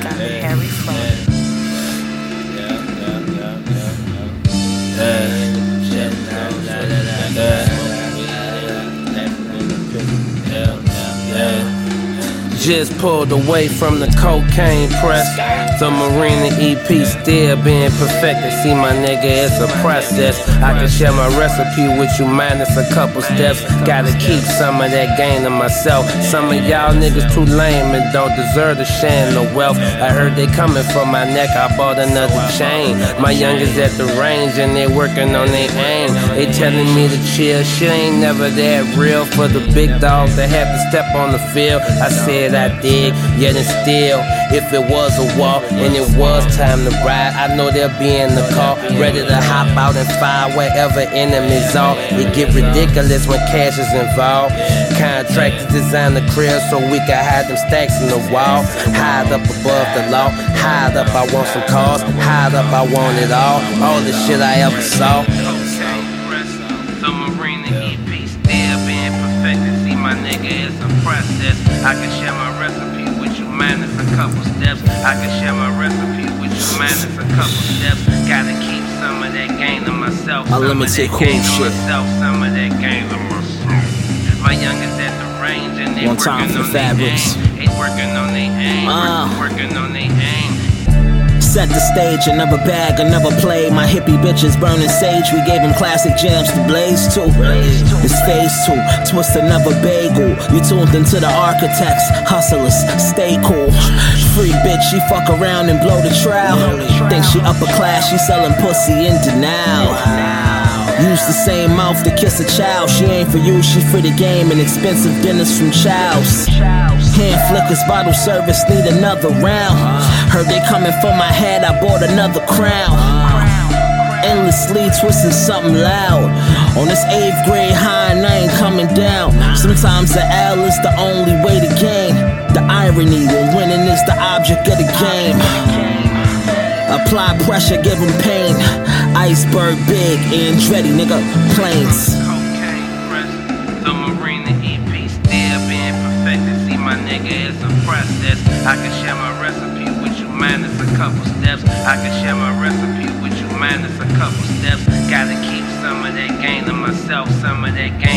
got Harry Flow. Just pulled away from the cocaine press. The Marina EP still being perfected. See my nigga, it's a process. I can share my recipe with you minus a couple steps. Gotta keep some of that gain to myself. Some of y'all niggas too lame and don't deserve to share the wealth. I heard they coming for my neck, I bought another chain. My youngest at the range and they working on their aim. They telling me to chill, shit ain't never that real. For the big dogs that have to step on the field, I said I dig, yet and still, if it was a walk and it was time to ride, I know they'll be in the car, ready to hop out and fire wherever enemies are. It get ridiculous when cash is involved. Contractors design the crib so we can hide them stacks in the wall. Hide up above the law, hide up I want some cars, hide up I want it all the shit I ever saw. The Marina EP still being perfected. See my nigga, it's a process. I can share my recipe with you minus a couple steps. I can share my recipe with you minus a couple steps. Gotta keep some of that gain to myself. Unlimited cool shit. Some of that gain to myself. My youngest at the range and they one time for fabrics. They working on their aim. Working on their aim. Set the stage, another bag, another play. My hippie bitches burning sage. We gave them classic jams to blaze to. It's phase 2, twist another bagel. You tuned into the architects, hustlers, stay cool. Free bitch, she fuck around and blow the trowel. Think she upper class, she selling pussy in denial. Use the same mouth to kiss a child. She ain't for you, she for the game and expensive dinners from Chow's. Hand flickers, bottle service, need another round. Heard they coming for my head, I bought another crown. Endlessly twisting something loud. On this 8th grade high and I ain't coming down. Sometimes the L is the only way to gain. The irony when winning is the object of the game. Apply pressure, give them pain. Iceberg big, Andretti, nigga, planes. The Marina EP still being perfected. See my nigga, it's a process. I can share my recipe with you minus a couple steps. I can share my recipe with you minus a couple steps. Gotta keep some of that gain to myself, some of that gain